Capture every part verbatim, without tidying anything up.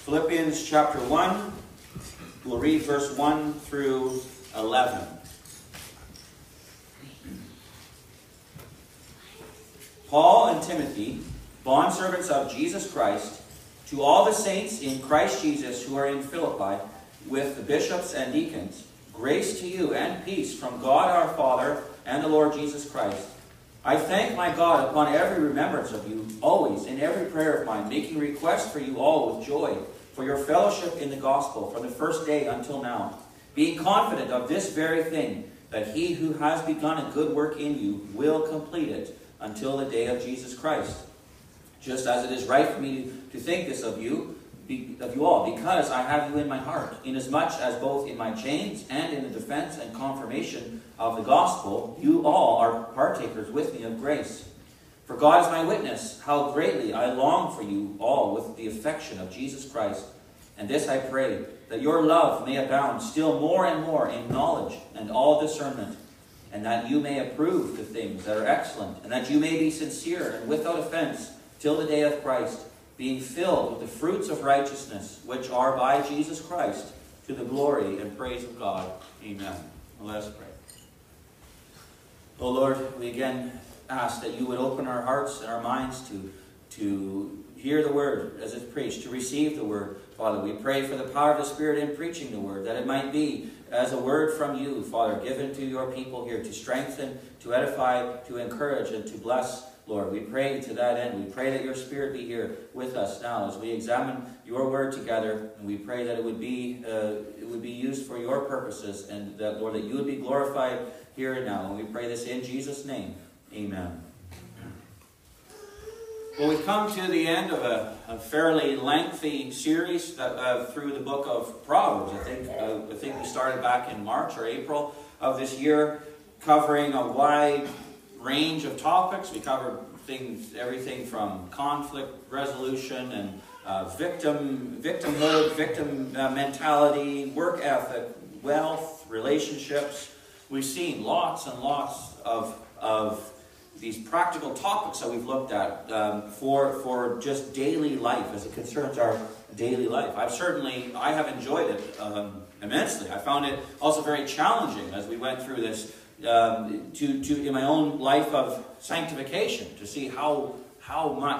Philippians chapter one, we'll read verse one through eleven. Paul and Timothy, bondservants of Jesus Christ, to all the saints in Christ Jesus who are in Philippi, with the bishops and deacons, grace to you and peace from God our Father and the Lord Jesus Christ. I thank my God upon every remembrance of you, always in every prayer of mine, making request for you all with joy, for your fellowship in the gospel from the first day until now, being confident of this very thing, that he who has begun a good work in you will complete it until the day of Jesus Christ. Just as it is right for me to think this of you, of you all, because I have you in my heart, inasmuch as both in my chains and in the defense and confirmation of the gospel, you all are partakers with me of grace. For God is my witness, how greatly I long for you all with the affection of Jesus Christ. And this I pray, that your love may abound still more and more in knowledge and all discernment, and that you may approve the things that are excellent, and that you may be sincere and without offense till the day of Christ, being filled with the fruits of righteousness, which are by Jesus Christ, to the glory and praise of God. Amen. Well, let us pray. O Lord, we again ask that you would open our hearts and our minds to, to hear the word as it's preached, to receive the word. Father, we pray for the power of the Spirit in preaching the word, that it might be as a word from you, Father, given to your people here to strengthen, to edify, to encourage, and to bless. Lord, we pray to that end. We pray that your Spirit be here with us now as we examine your word together, and we pray that it would be uh, it would be used for your purposes, and that, Lord, that you would be glorified here and now. And we pray this in Jesus' name. Amen. Well, we've come to the end of a, a fairly lengthy series that, uh, through the book of Proverbs. I think uh, I think we started back in March or April of this year, covering a wide range of topics. We covered things, everything from conflict resolution and uh, victim, victimhood, victim uh, mentality, work ethic, wealth, relationships. We've seen lots and lots of of these practical topics that we've looked at um, for for just daily life, as it concerns our daily life. I've certainly, I have enjoyed it um, immensely. I found it also very challenging as we went through this um, to, to in my own life of sanctification, to see how how much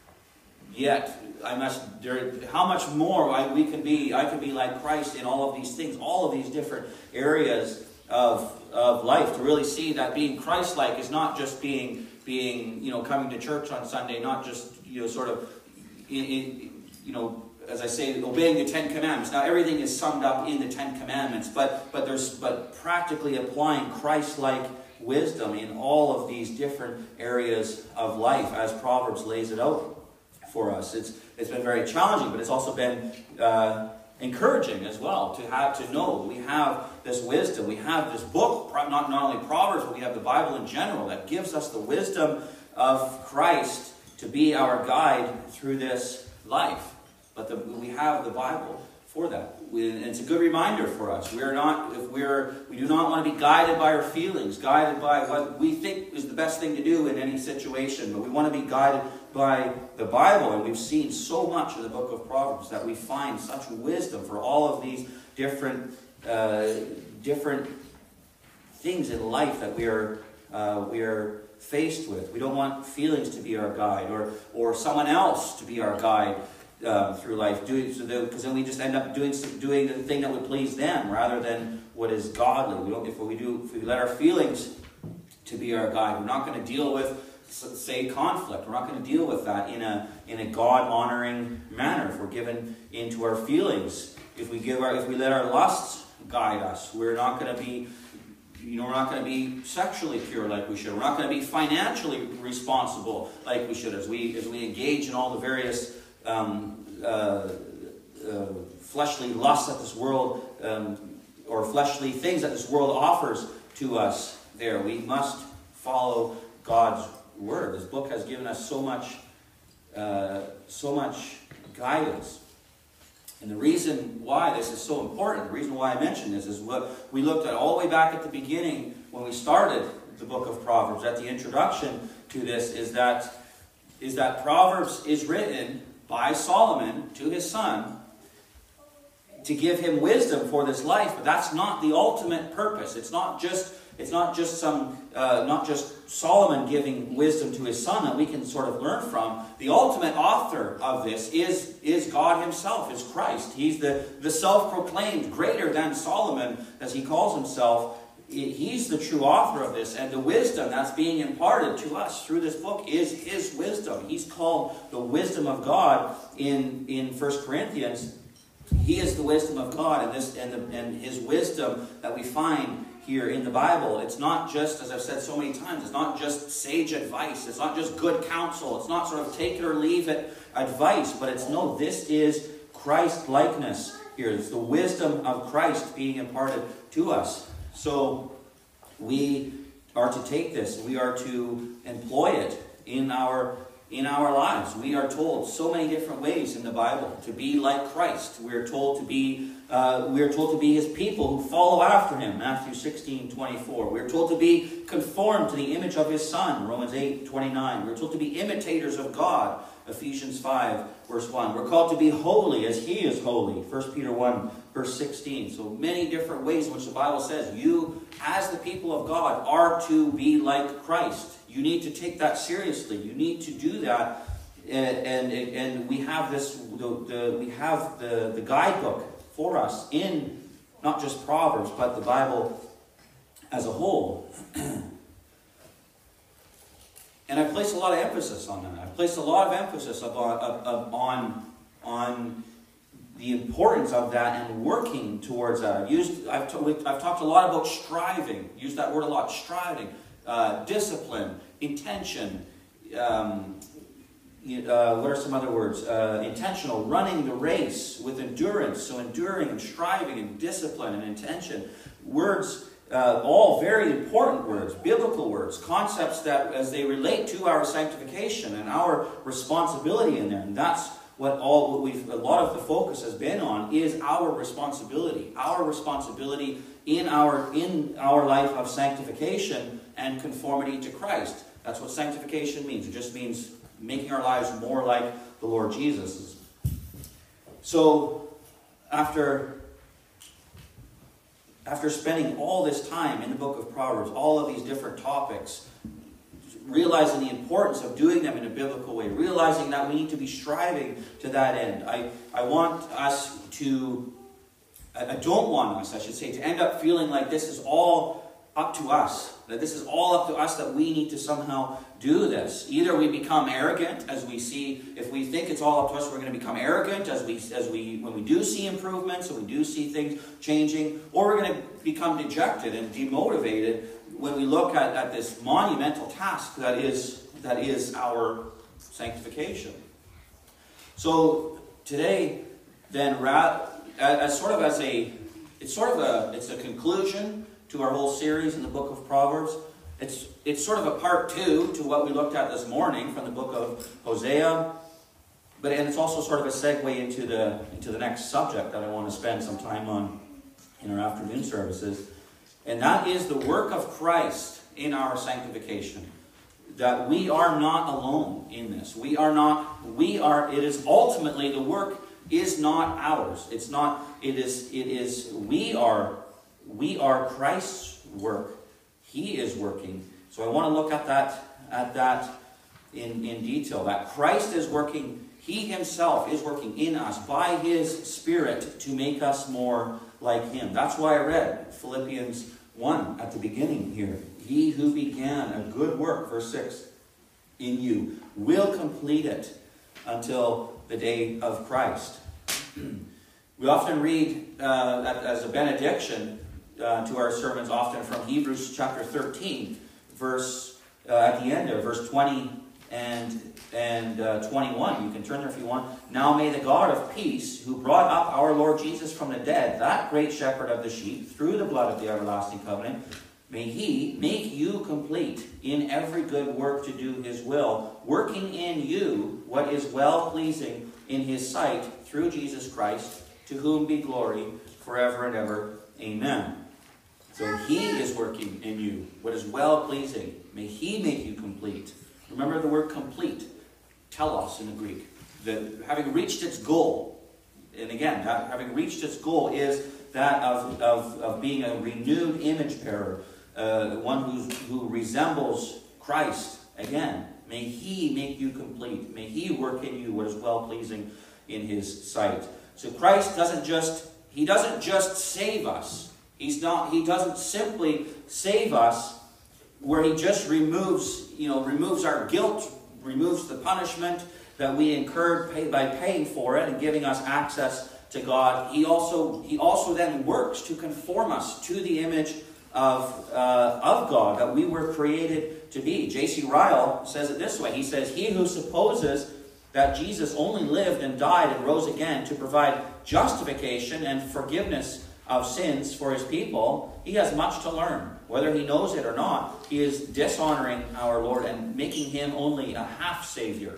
yet I must, there, how much more I, we can be, I can be like Christ in all of these things, all of these different areas of of life, to really see that being Christ-like is not just being being you know coming to church on Sunday, not just you know sort of in, in, you know as I say, obeying the Ten Commandments. Now everything is summed up in the Ten Commandments, but but there's but practically applying Christ-like wisdom in all of these different areas of life, as Proverbs lays it out for us. It's it's been very challenging, but it's also been uh, encouraging as well to have to know we have this wisdom. We have this book, not, not only Proverbs, but we have the Bible in general that gives us the wisdom of Christ to be our guide through this life. But the, we have the Bible for that. We, and it's a good reminder for us. We're not, if we're, we do not want to be guided by our feelings, guided by what we think is the best thing to do in any situation, but we want to be guided by the Bible. And we've seen so much in the book of Proverbs that we find such wisdom for all of these different uh, different things in life that we are uh, we are faced with. We don't want feelings to be our guide, or or someone else to be our guide uh, through life, doing so because then we just end up doing doing the thing that would please them rather than what is godly. We don't, if we do if we let our feelings to be our guide, we're not going to deal with, say, conflict. We're not going to deal with that in a in a God-honoring manner. If we're given into our feelings, if we give our if we let our lusts guide us, we're not going to be, you know, we're not going to be sexually pure like we should. We're not going to be financially responsible like we should, as we as we engage in all the various um, uh, uh, fleshly lusts that this world um, or fleshly things that this world offers to us. There, we must follow God's word. This book has given us so much, uh, so much guidance. And the reason why this is so important, the reason why I mention this, is what we looked at all the way back at the beginning when we started the book of Proverbs. At the introduction to this is that is that Proverbs is written by Solomon to his son to give him wisdom for this life, but that's not the ultimate purpose. It's not just it's not just some uh, not just Solomon giving wisdom to his son that we can sort of learn from. The ultimate author of this is is God himself, is Christ. He's the, the self-proclaimed greater than Solomon, as he calls himself. He's the true author of this, and the wisdom that's being imparted to us through this book is his wisdom. He's called the wisdom of God in, in First Corinthians. He is the wisdom of God, and this and, the, and his wisdom that we find here in the Bible. It's not just, as I've said so many times, it's not just sage advice. It's not just good counsel. It's not sort of take it or leave it advice, but it's no, this is Christ-likeness here. It's the wisdom of Christ being imparted to us. So we are to take this, we are to employ it in our in our lives. We are told so many different ways in the Bible to be like Christ. We are told to be uh, we are told to be his people who follow after him, Matthew sixteen twenty-four. We are told to be conformed to the image of his Son, Romans eight twenty-nine. We are told to be imitators of God, Ephesians five verse one. We're called to be holy as he is holy, First Peter one verse sixteen. So many different ways in which the Bible says you, as the people of God, are to be like Christ. You need to take that seriously. You need to do that, and and, and we have this. The, the, we have the the guidebook for us in not just Proverbs, but the Bible as a whole. And I place a lot of emphasis on that. I place a lot of emphasis upon on on. the importance of that and working towards that. I've used, I've, t- I've talked a lot about striving. Used that word a lot. Striving, uh, discipline, intention. Um, uh, what are some other words? Uh, intentional, running the race with endurance. So enduring and striving and discipline and intention. Words, uh, all very important words, biblical words, concepts that as they relate to our sanctification and our responsibility in there. And that's What all what we've a lot of the focus has been on is our responsibility, our responsibility in our in our life of sanctification and conformity to Christ. That's what sanctification means. It just means making our lives more like the Lord Jesus. So, after after spending all this time in the book of Proverbs, all of these different topics, realizing the importance of doing them in a biblical way, realizing that we need to be striving to that end. I, I want us to, I don't want us, I should say, to end up feeling like this is all up to us. That this is all up to us, that we need to somehow do this. Either we become arrogant as we see, if we think it's all up to us, we're going to become arrogant as we, as we, when we do see improvements, and we do see things changing, or we're going to become dejected and demotivated when we look at, at this monumental task that is that is our sanctification. So today, then, as sort of as a, it's sort of a, it's a conclusion to our whole series in the book of Proverbs. It's it's sort of a part two to what we looked at this morning from the book of Hosea, but and it's also sort of a segue into the into the next subject that I want to spend some time on in our afternoon services. And that is the work of Christ in our sanctification. That we are not alone in this. We are not, we are, it is ultimately, the work is not ours. It's not, it is, it is, we are, we are Christ's work. He is working. So I want to look at that, at that in, in detail. That Christ is working, He Himself is working in us by His Spirit to make us more like Him. That's why I read Philippians one at the beginning here. He who began a good work, verse six, in you, will complete it until the day of Christ. We often read uh, as a benediction uh, to our sermons, often from Hebrews chapter thirteen, verse uh, at the end of verse twenty and and uh, twenty-one. You can turn there if you want. Now may the God of peace, who brought up our Lord Jesus from the dead, that great shepherd of the sheep, through the blood of the everlasting covenant, may He make you complete in every good work to do His will, working in you what is well-pleasing in His sight, through Jesus Christ, to whom be glory forever and ever. Amen. So He is working in you what is well-pleasing. May He make you complete. Remember the word complete. Telos in the Greek. That having reached its goal. and again, that, having reached its goal, is that of, of, of being a renewed image bearer, uh, one who's, who resembles Christ. Again, may He make you complete. May He work in you what is well-pleasing in His sight. So Christ doesn't just, He doesn't just save us. He's not, He doesn't simply save us where He just removes, you know, removes our guilt, removes the punishment that we incurred pay, by paying for it and giving us access to God. He also, he also then works to conform us to the image of, uh, of God that we were created to be. J C Ryle says it this way. He says, "He who supposes that Jesus only lived and died and rose again to provide justification and forgiveness of sins for His people, he has much to learn. Whether he knows it or not, he is dishonoring our Lord and making Him only a half-Savior."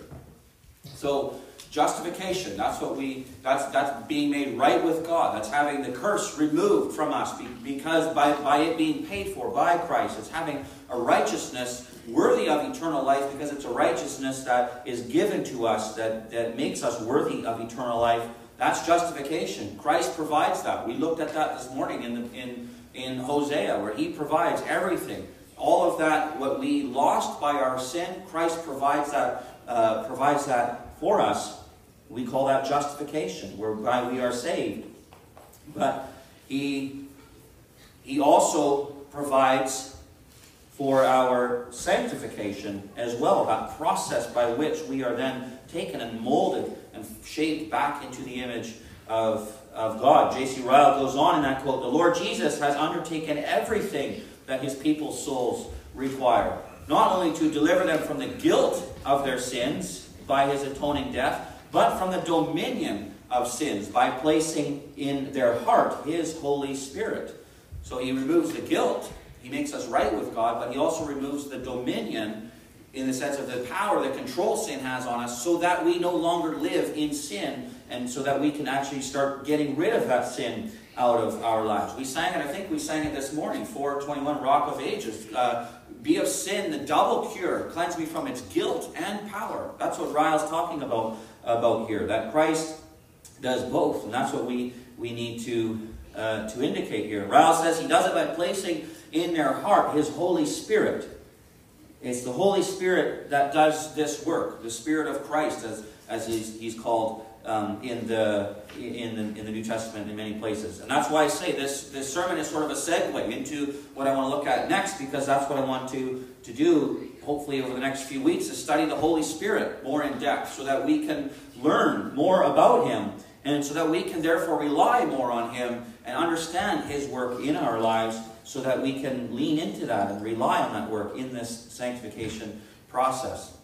So, justification, that's what we, that's, that's being made right with God. That's having the curse removed from us because by, by it being paid for by Christ. It's having a righteousness worthy of eternal life because it's a righteousness that is given to us that, that makes us worthy of eternal life. That's justification. Christ provides that. We looked at that this morning in, the, in, in Hosea, where He provides everything. All of that, what we lost by our sin, Christ provides that, uh, provides that for us. We call that justification, whereby we are saved. But He, he also provides for our sanctification as well, that process by which we are then taken and molded and shaped back into the image of, of God. J C Ryle goes on in that quote, "The Lord Jesus has undertaken everything that His people's souls require, not only to deliver them from the guilt of their sins by His atoning death, but from the dominion of sins by placing in their heart His Holy Spirit." So He removes the guilt. He makes us right with God, but He also removes the dominion in the sense of the power that control sin has on us, so that we no longer live in sin, and so that we can actually start getting rid of that sin out of our lives. We sang it, I think we sang it this morning, four twenty-one, Rock of Ages. Uh, Be of sin the double cure, cleanse me from its guilt and power. That's what Ryle's talking about, about here, that Christ does both, and that's what we, we need to, uh, to indicate here. Ryle says He does it by placing in their heart His Holy Spirit. It's the Holy Spirit that does this work, the Spirit of Christ, as, as he's, he's called um, in, the, in, the, in the New Testament in many places. And that's why I say this, this sermon is sort of a segue into what I want to look at next, because that's what I want to, to do, hopefully over the next few weeks, is study the Holy Spirit more in depth, so that we can learn more about Him, and so that we can therefore rely more on Him and understand His work in our lives, so that we can lean into that and rely on that work in this sanctification process.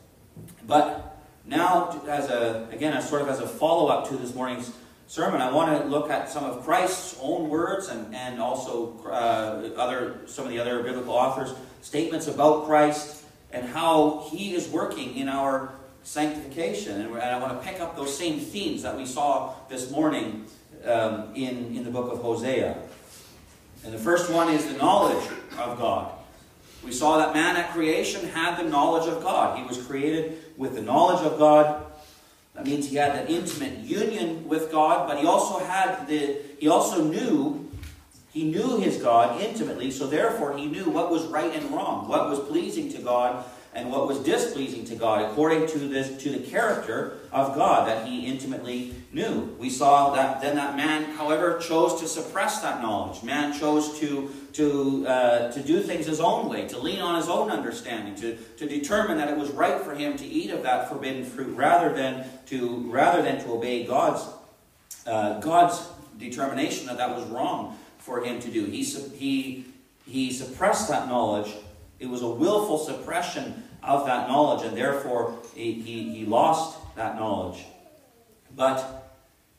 But now, as a again, as sort of as a follow-up to this morning's sermon, I want to look at some of Christ's own words and, and also uh, other some of the other biblical authors' statements about Christ and how He is working in our sanctification. And, and I want to pick up those same themes that we saw this morning um, in, in the book of Hosea. And the first one is the knowledge of God. We saw that man at creation had the knowledge of God. He was created with the knowledge of God. That means he had an intimate union with God, but he also had the he also knew he knew his God intimately, so therefore he knew what was right and wrong, what was pleasing to God and what was displeasing to God, according to this to the character of God that he intimately knew. We saw that then that man, however, chose to suppress that knowledge. Man chose to to uh, to do things his own way, to lean on his own understanding, to to determine that it was right for him to eat of that forbidden fruit, rather than to rather than to obey God's uh, God's determination that that was wrong for him to do. He he he suppressed that knowledge. It was a willful suppression of that knowledge, and therefore he, he, he lost that knowledge. But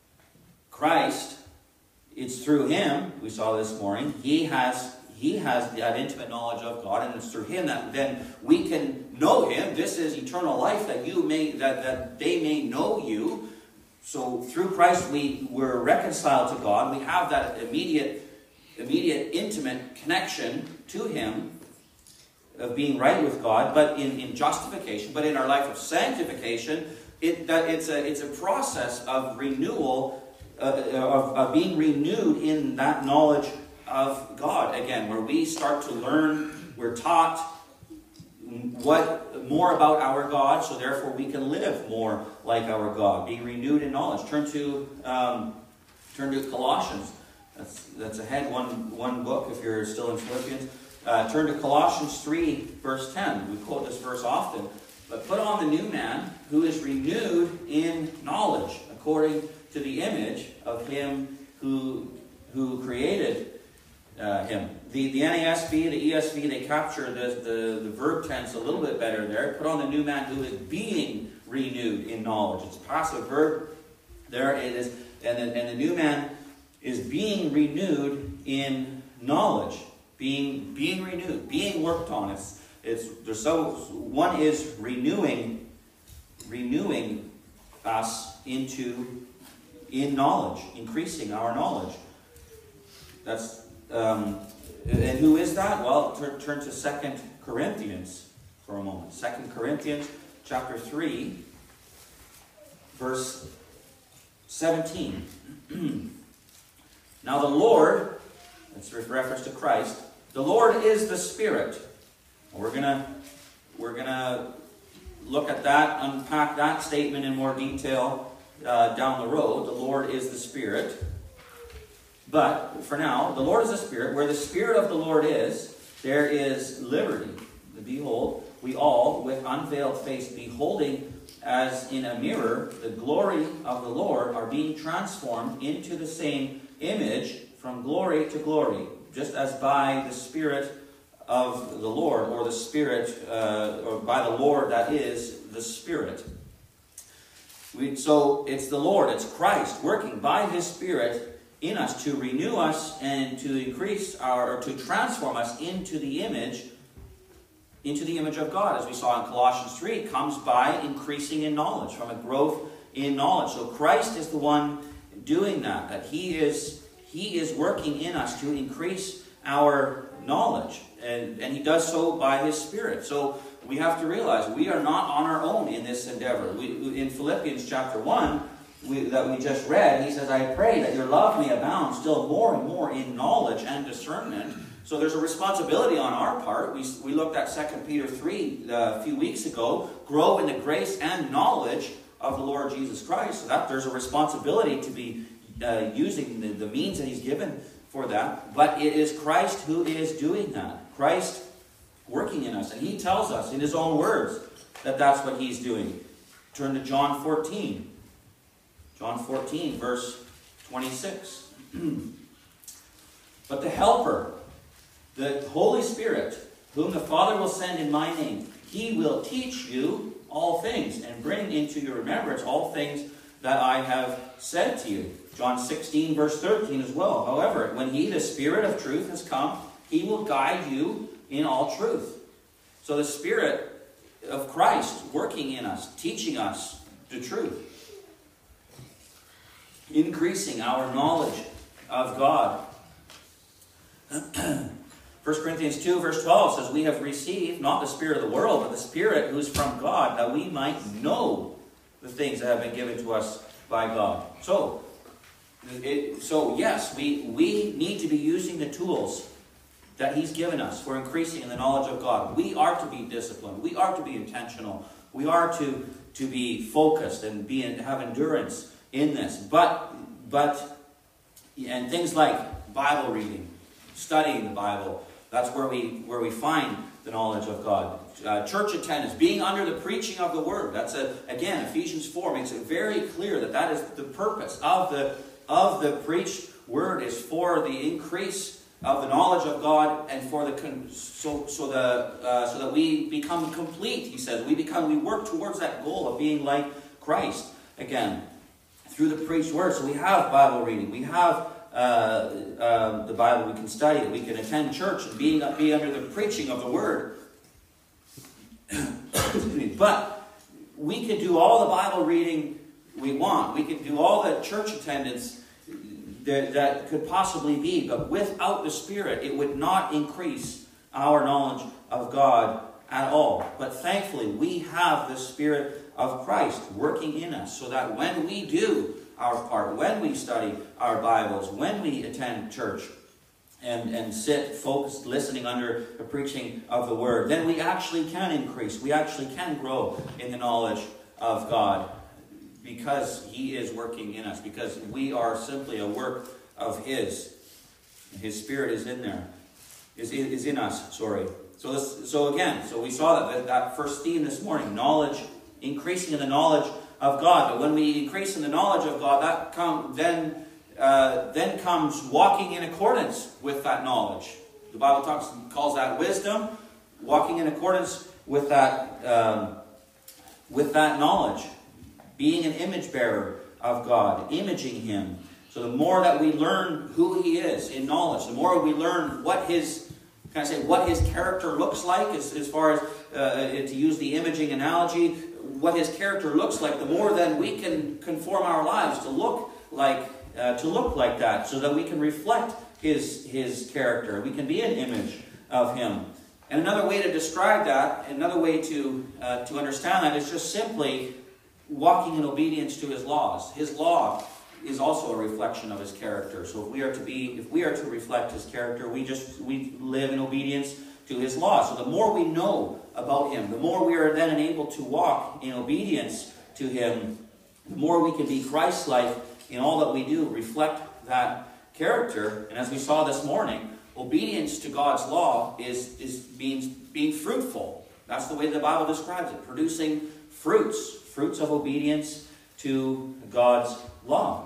Christ, it's through Him, we saw this morning, He has He has that intimate knowledge of God, and it's through Him that then we can know Him. This is eternal life, that you may that, that they may know you. So through Christ we were reconciled to God. We have that immediate, immediate intimate connection to Him, of being right with God, but in, in justification, but in our life of sanctification, it that it's a it's a process of renewal uh, of, of being renewed in that knowledge of God. Again, where we start to learn, we're taught what more about our God, so therefore we can live more like our God, being renewed in knowledge. Turn to um, turn to Colossians. That's that's ahead one one book if you're still in Philippians. Uh, turn to Colossians three, verse ten. We quote this verse often. But put on the new man, who is renewed in knowledge, according to the image of him who who created uh, him. The, the N A S B, the E S V, they capture the, the, the verb tense a little bit better there. Put on the new man who is being renewed in knowledge. It's a passive verb. There it is. And the, and the new man is being renewed in knowledge. Being, being renewed. Being worked on. It's, it's, there's so, one is renewing, renewing us into, in knowledge. Increasing our knowledge. That's... Um, And who is that? Well, turn, turn to Second Corinthians for a moment. Second Corinthians chapter three, verse seventeen. Now the Lord, that's with reference to Christ, the Lord is the Spirit. We're gonna we're gonna look at that, unpack that statement in more detail uh, down the road. The Lord is the Spirit. But for now, the Lord is the Spirit. Where the Spirit of the Lord is, there is liberty. Behold, we all, with unveiled face, beholding as in a mirror the glory of the Lord, are being transformed into the same image from glory to glory, just as by the Spirit of the Lord, or the Spirit, uh, or by the Lord that is the Spirit. We, so it's the Lord, it's Christ working by His Spirit in us to renew us and to increase our, or to transform us into the image, into the image of God. As we saw in Colossians three, it comes by increasing in knowledge, from a growth in knowledge. So Christ is the one doing that, that He is, He is working in us to increase our knowledge. And, and He does so by His Spirit. So we have to realize we are not on our own in this endeavor. We, in Philippians chapter one, We, that we just read, he says, I pray that your love may abound still more and more in knowledge and discernment. So there's a responsibility on our part. We, we looked at Second Peter three uh, a few weeks ago. Grow in the grace and knowledge of the Lord Jesus Christ. So that there's a responsibility to be uh, using the, the means that He's given for that. But it is Christ who is doing that. Christ working in us. And He tells us in His own words that that's what He's doing. Turn to John fourteen. John fourteen, verse twenty-six. But the Helper, the Holy Spirit, whom the Father will send in my name, He will teach you all things and bring into your remembrance all things that I have said to you. John sixteen, verse thirteen as well. However, when He, the Spirit of truth, has come, He will guide you in all truth. So the Spirit of Christ working in us, teaching us the truth. Increasing our knowledge of God. First Corinthians two, verse twelve says, we have received not the spirit of the world, but the Spirit who is from God, that we might know the things that have been given to us by God. So, it, so yes, we, we need to be using the tools that He's given us for increasing in the knowledge of God. We are to be disciplined. We are to be intentional. We are to, to be focused and be have endurance in this, but but and things like Bible reading, studying the Bible, that's where we where we find the knowledge of God. Uh, church attendance, being under the preaching of the Word. That's a, again, Ephesians four makes it very clear that that is the purpose of the of the preached Word, is for the increase of the knowledge of God and for the so so the uh, so that we become complete. He says we become we work towards that goal of being like Christ again. Through the preached word. So we have Bible reading. We have uh, uh, the Bible. We can study it. We can attend church and be, be under the preaching of the word. But we could do all the Bible reading we want. We could do all the church attendance that, that could possibly be. But without the Spirit, it would not increase our knowledge of God at all. But thankfully, we have the Spirit of Christ working in us, so that when we do our part, when we study our Bibles, when we attend church, and, and sit focused, listening under the preaching of the Word, then we actually can increase. We actually can grow in the knowledge of God, because He is working in us, because we are simply a work of His. His Spirit is in there, is, is in us, sorry. So this, so again, so we saw that, that first theme this morning, knowledge, increasing in the knowledge of God. But when we increase in the knowledge of God, that come, then, uh, then comes walking in accordance with that knowledge. The Bible talks, calls that wisdom, walking in accordance with that, um, with that knowledge. Being an image bearer of God, imaging Him. So the more that we learn who He is in knowledge, the more we learn what His, can I say, what His character looks like, as, as far as, uh, to use the imaging analogy, what His character looks like, the more then we can conform our lives to look like, uh, to look like that, so that we can reflect His, His character. We can be an image of Him. And another way to describe that, another way to, uh, to understand that, is just simply walking in obedience to His laws. His law is also a reflection of His character. So if we are to be, if we are to reflect His character, we just we live in obedience to His law. So the more we know about Him, the more we are then enabled to walk in obedience to Him, the more we can be Christ-like in all that we do, reflect that character. And as we saw this morning, obedience to God's law is, is means being fruitful. That's the way the Bible describes it, producing fruits, fruits of obedience to God's law.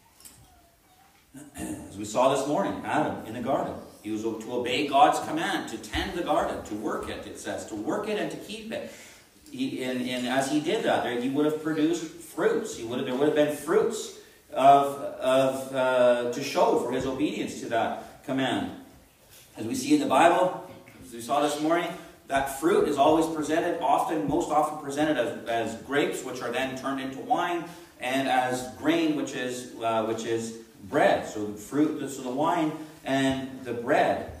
As we saw this morning, Adam in the garden, he was to obey God's command, to tend the garden, to work it, it says, to work it and to keep it. He, and, and as he did that, there, he would have produced fruits. He would have, there would have been fruits of, of uh, to show for his obedience to that command. As we see in the Bible, as we saw this morning, that fruit is always presented, often, most often presented as, as grapes, which are then turned into wine, and as grain, which is uh, which is bread. So the fruit, so the wine and the bread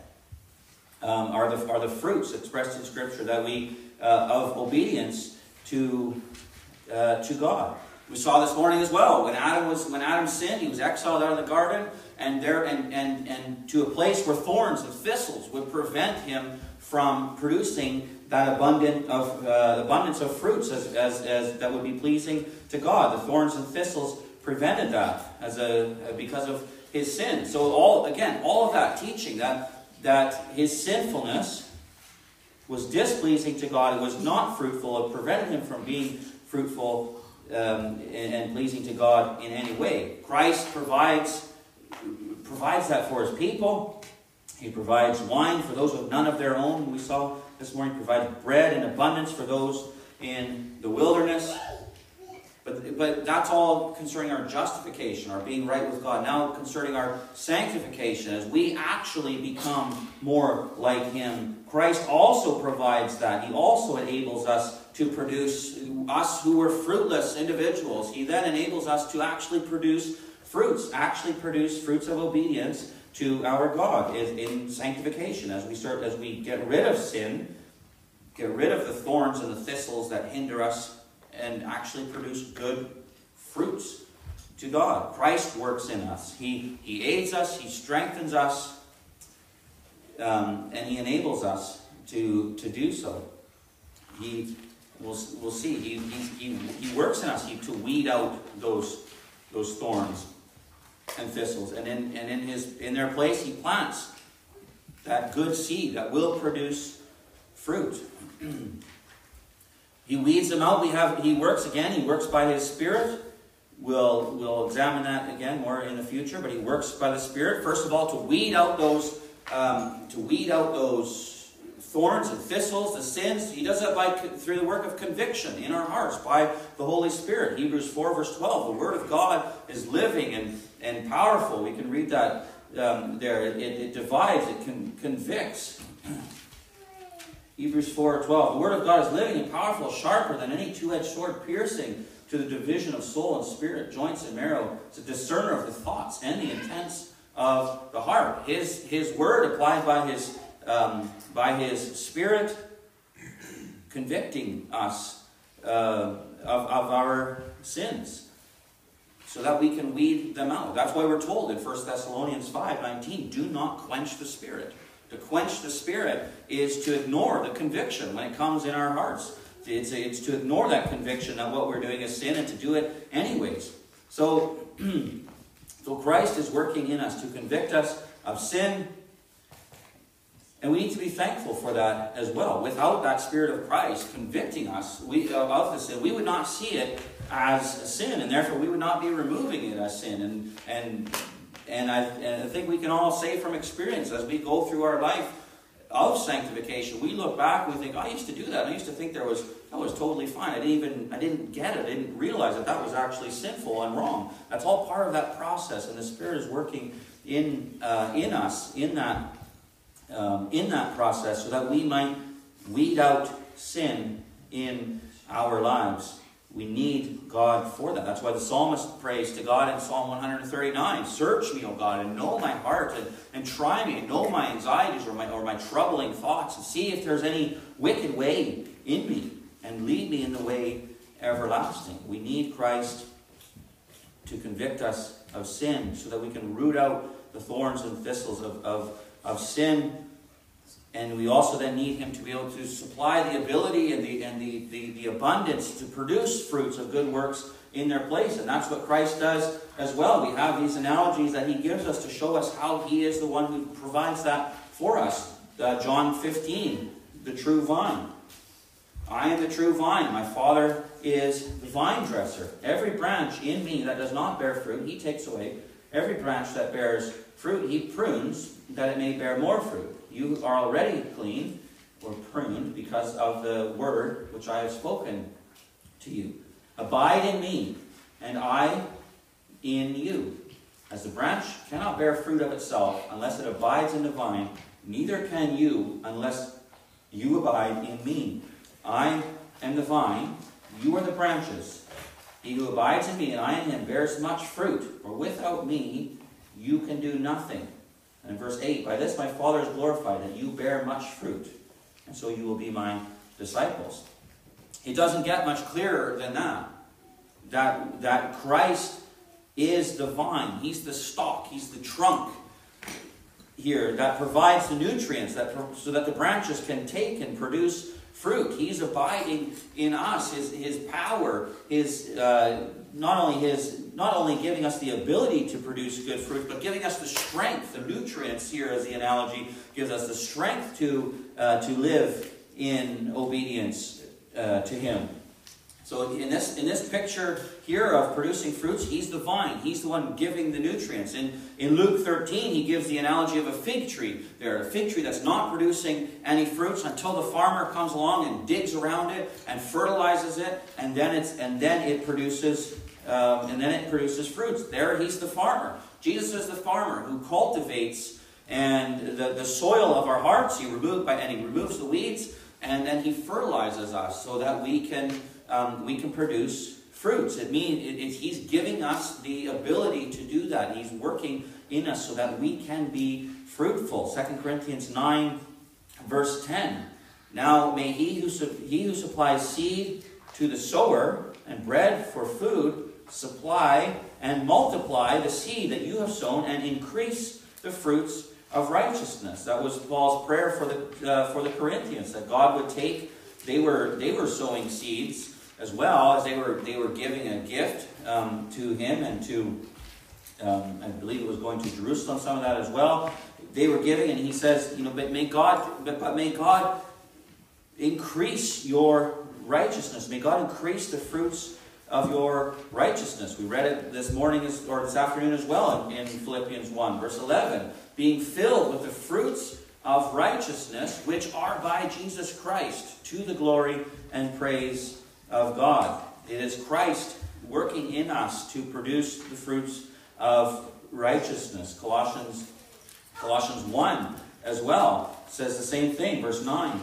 um, are the are the fruits expressed in Scripture that we uh, of obedience to uh, to God. We saw this morning as well when Adam was when Adam sinned, he was exiled out of the garden, and there and and and to a place where thorns and thistles would prevent him from producing that abundant of uh, abundance of fruits as, as as that would be pleasing to God. The thorns and thistles prevented that as a because of his sin. So all again, all of that teaching that that his sinfulness was displeasing to God. It was not fruitful. It prevented him from being fruitful um, and, and pleasing to God in any way. Christ provides provides that for His people. He provides wine for those with none of their own. We saw this morning, he provides bread in abundance for those in the wilderness. But, but that's all concerning our justification, our being right with God. Now concerning our sanctification, as we actually become more like Him. Christ also provides that. He also enables us to produce, us who were fruitless individuals, He then enables us to actually produce fruits, actually produce fruits of obedience to our God in, in sanctification. As we start, as we get rid of sin, get rid of the thorns and the thistles that hinder us, and actually produce good fruits to God. Christ works in us. He, he aids us, He strengthens us, um, and He enables us to, to do so. He, we'll, we'll see, he, he, he, he works in us he, to weed out those, those thorns and thistles. And in, and in, his, in their place, He plants that good seed that will produce fruit. He weeds them out. We have. He works again. He works by His Spirit. We'll we'll examine that again more in the future. But He works by the Spirit. First of all, to weed out those um, to weed out those thorns and thistles, the sins. He does that by through the work of conviction in our hearts by the Holy Spirit. Hebrews four verse twelve. The Word of God is living and and powerful. We can read that um, there. It, it divides. It con- convicts. Hebrews four twelve. The Word of God is living and powerful, sharper than any two-edged sword, piercing to the division of soul and spirit, joints and marrow. It's a discerner of the thoughts and the intents of the heart. His, his Word applied by His, um, by His Spirit, convicting us uh, of, of our sins. so that we can weed them out. That's why we're told in First Thessalonians five nineteen, do not quench the Spirit. To quench the Spirit is to ignore the conviction when it comes in our hearts. It's, it's to ignore that conviction that what we're doing is sin and to do it anyways. So, so Christ is working in us to convict us of sin. And we need to be thankful for that as well. Without that Spirit of Christ convicting us we, of the sin, we would not see it as a sin, and therefore we would not be removing it as sin. And and and I, and I think we can all say from experience, as we go through our life of sanctification, we look back, we think, I used to do that. I used to think there was that was totally fine. I didn't even I didn't get it. I didn't realize that that was actually sinful and wrong. That's all part of that process, and the Spirit is working in uh, in us in that. Um, in that process, so that we might weed out sin in our lives. We need God for that. That's why the psalmist prays to God in Psalm one thirty-nine, search me, O God, and know my heart, and, and try me, and know my anxieties or my, or my troubling thoughts, and see if there's any wicked way in me, and lead me in the way everlasting. We need Christ to convict us of sin, so that we can root out the thorns and thistles of, of of sin, and we also then need him to be able to supply the ability and the and the, the, the abundance to produce fruits of good works in their place. And that's what Christ does as well. We have these analogies that he gives us to show us how he is the one who provides that for us. Uh, John fifteen, the true vine. I am the true vine. My Father is the vine dresser. Every branch in me that does not bear fruit, he takes away. Every branch that bears fruit, he prunes, that it may bear more fruit. You are already clean, or pruned, because of the word which I have spoken to you. Abide in me, and I in you. As the branch cannot bear fruit of itself unless it abides in the vine, neither can you unless you abide in me. I am the vine, you are the branches. He who abides in me and I in him bears much fruit, for without me you can do nothing. And in verse eight, by this my Father is glorified, that you bear much fruit, and so you will be my disciples. It doesn't get much clearer than that. That, that Christ is the vine. He's the stalk. He's the trunk here that provides the nutrients that, so that the branches can take and produce fruit. He's abiding in us. His, his power, his uh, not only his not only giving us the ability to produce good fruit, but giving us the strength, the nutrients here, as the analogy gives us the strength to uh, to live in obedience uh, to him. So in this in this picture here of producing fruits, he's the vine. He's the one giving the nutrients. In, in Luke thirteen, he gives the analogy of a fig tree. There, a fig tree that's not producing any fruits until the farmer comes along and digs around it and fertilizes it, and then it's and then it produces um, and then it produces fruits. There, he's the farmer. Jesus is the farmer who cultivates and the, the soil of our hearts. He removes by and he removes the weeds, and then he fertilizes us so that we can. Um, we can produce fruits. It means it, it, he's giving us the ability to do that. He's working in us so that we can be fruitful. Second Corinthians nine, verse ten. Now may he who, he who supplies seed to the sower and bread for food supply and multiply the seed that you have sown and increase the fruits of righteousness. That was Paul's prayer for the uh, for the Corinthians, that God would take. They were they were sowing seeds, as well as they were they were giving a gift um, to him and to, um, I believe it was going to Jerusalem, some of that as well. They were giving, and he says, you know, but may God, but, but may God increase your righteousness. May God increase the fruits of your righteousness. We read it this morning as, or this afternoon as well in, in Philippians one, verse eleven. Being filled with the fruits of righteousness, which are by Jesus Christ, to the glory and praise of God. It is Christ working in us to produce the fruits of righteousness. Colossians, Colossians one as well says the same thing, verse nine.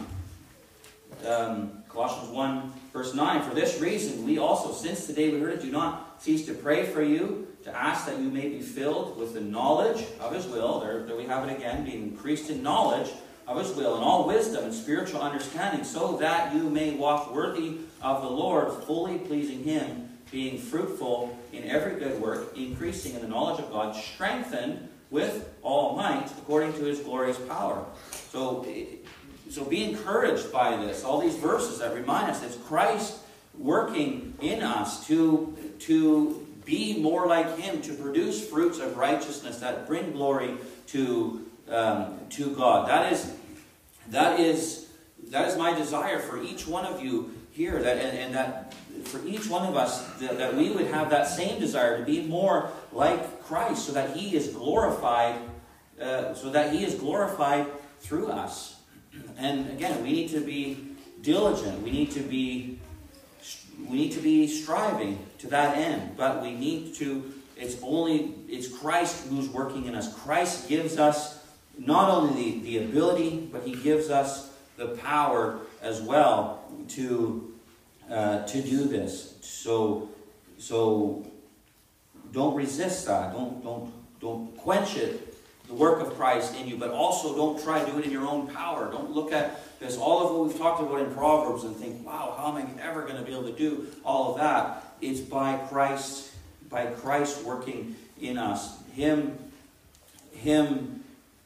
Um, Colossians one, verse nine. For this reason, we also, since the day we heard it, do not cease to pray for you, to ask that you may be filled with the knowledge of his will. There, there we have it again, being increased in knowledge of his will, and all wisdom and spiritual understanding, so that you may walk worthy of the Lord, fully pleasing him, being fruitful in every good work, increasing in the knowledge of God, strengthened with all might according to his glorious power. So, so be encouraged by this. All these verses that remind us it's Christ working in us to, to be more like him, to produce fruits of righteousness that bring glory to, um, to God. That is, that is, that is my desire for each one of you here, that, and, and that for each one of us, that, that we would have that same desire to be more like Christ, so that he is glorified, uh, so that he is glorified through us. And again, we need to be diligent. We need to be, we need to be striving to that end. But we need to. It's only it's Christ who's working in us. Christ gives us not only the, the ability, but he gives us the power as well to uh, to do this. So so don't resist that. Don't don't don't quench it. The work of Christ in you, but also don't try to do it in your own power. Don't look at this, all of what we've talked about in Proverbs, and think, wow, how am I ever going to be able to do all of that? It's by Christ, by Christ working in us. Him, Him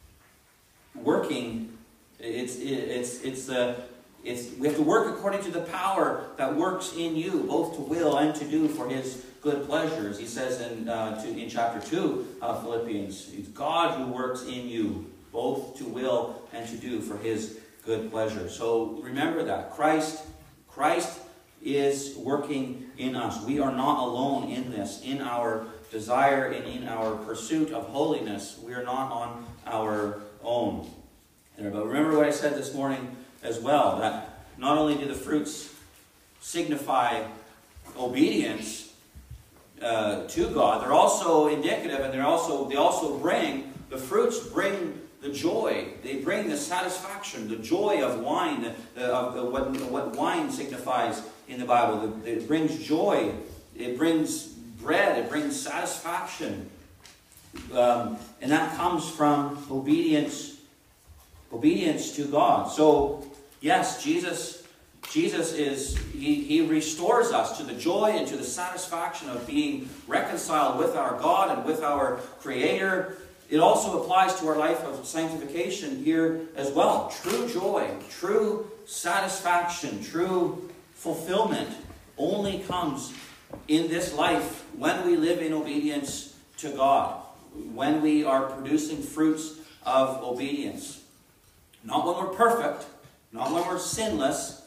working, it's, it's, it's the, it's, we have to work according to the power that works in you, both to will and to do for his good pleasures. He says in uh, to, in chapter two of Philippians, it's God who works in you, both to will and to do for his good pleasure. So remember that. Christ, Christ is working in us. We are not alone in this, in our desire and in our pursuit of holiness. We are not on our own. But remember what I said this morning as well, that not only do the fruits signify obedience Uh, to God, they're also indicative, and they're also they also bring the fruits bring the joy. They bring the satisfaction, the joy of wine, the, of the, what what wine signifies in the Bible. It brings joy. It brings bread. It brings satisfaction, um, and that comes from obedience. Obedience to God. So yes, Jesus. Jesus is, he, he restores us to the joy and to the satisfaction of being reconciled with our God and with our Creator. It also applies to our life of sanctification here as well. True joy, true satisfaction, true fulfillment only comes in this life when we live in obedience to God, when we are producing fruits of obedience. Not when we're perfect, not when we're sinless,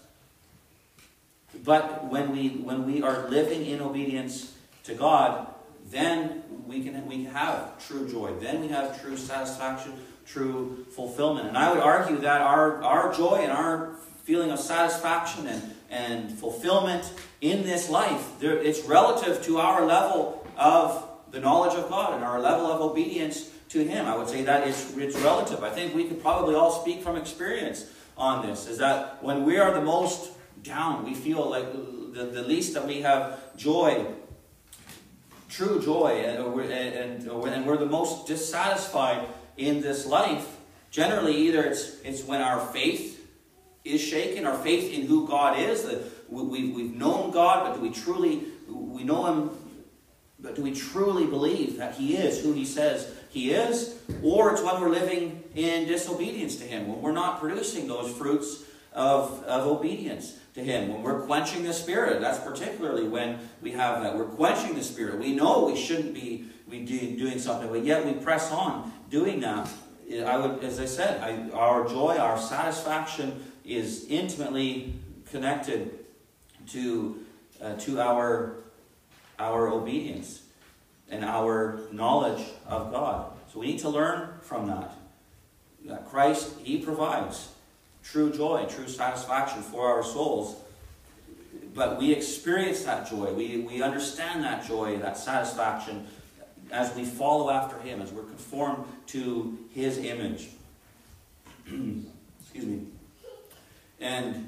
but when we when we are living in obedience to God, then we can we can have true joy. Then we have true satisfaction, true fulfillment. And I would argue that our, our joy and our feeling of satisfaction and, and fulfillment in this life, there, it's relative to our level of the knowledge of God and our level of obedience to Him. I would say that it's, it's relative. I think we could probably all speak from experience on this, is that when we are the most down, we feel like the, the least that we have joy, true joy, and, and, and we're the most dissatisfied in this life. Generally, either it's it's when our faith is shaken, our faith in who God is. That we, we've known God, but do we truly we know Him? But do we truly believe that He is who He says He is? Or it's when we're living in disobedience to Him, when we're not producing those fruits of, of obedience to Him, when we're quenching the Spirit. That's particularly when we have that. We're quenching the Spirit. We know we shouldn't be we do, doing something, but yet we press on doing that. I would, as I said, I, our joy, our satisfaction is intimately connected to uh, to our our obedience and our knowledge of God. So we need to learn from that. That Christ, He provides true joy, true satisfaction for our souls. But we experience that joy. We, we understand that joy, that satisfaction, as we follow after Him, as we're conformed to His image. Excuse me. And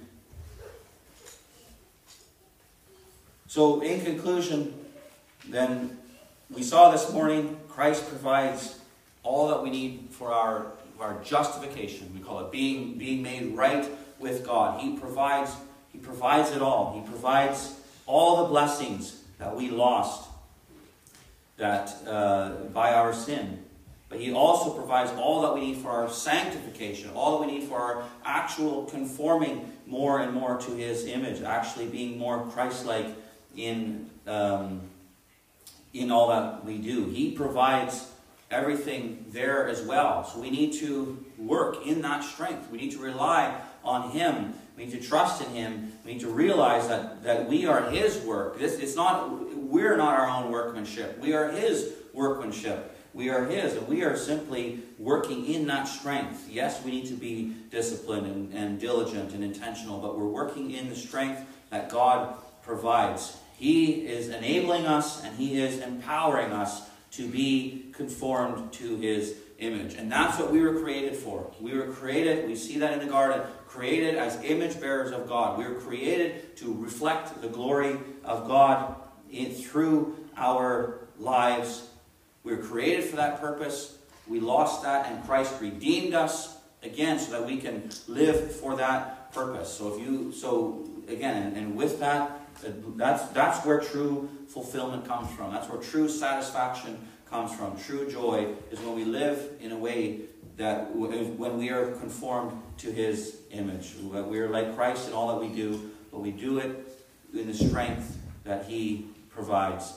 so, in conclusion, then, we saw this morning, Christ provides all that we need for our, our justification. We call it being, being made right with God. He provides, He provides it all. He provides all the blessings that we lost. that uh, by our sin. But he also provides all that we need for our sanctification, all that we need for our actual conforming more and more to his image, actually being more Christ-like in, um, in all that we do. He provides everything there as well. So we need to work in that strength. We need to rely on him. We need to trust in him. We need to realize that, that we are his work. This, it's not, we're not our own workmanship. We are his workmanship. We are his, and we are simply working in that strength. Yes, we need to be disciplined and, and diligent and intentional, but we're working in the strength that God provides. He is enabling us, and he is empowering us to be conformed to his image. And that's what we were created for. We were created, we see that in the garden, created as image bearers of God. We were created to reflect the glory of God in, through our lives. We were created for that purpose. We lost that, and Christ redeemed us again so that we can live for that purpose. So if you, so again, and, and with that, that's that's where true fulfillment comes from. That's where true satisfaction comes from. True joy is when we live in a way that when we are conformed to his image. We are like Christ in all that we do, but we do it in the strength that he provides.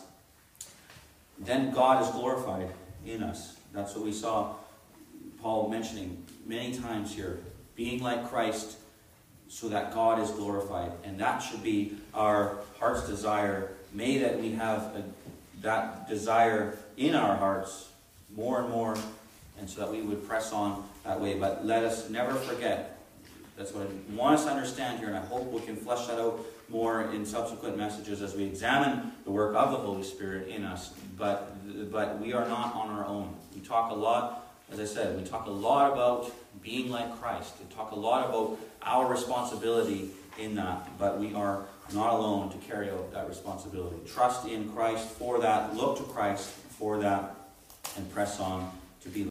Then God is glorified in us. That's what we saw Paul mentioning many times here. Being like Christ so that God is glorified. And that should be our heart's desire. May that we have a, that desire in our hearts more and more, and so that we would press on that way. But let us never forget. That's what I want us to understand here, and I hope we can flesh that out more in subsequent messages as we examine the work of the Holy Spirit in us. But, but we are not on our own. We talk a lot, as I said, we talk a lot about being like Christ. We talk a lot about our responsibility in that, but we are not alone to carry out that responsibility. Trust in Christ for that, look to Christ for that, and press on to be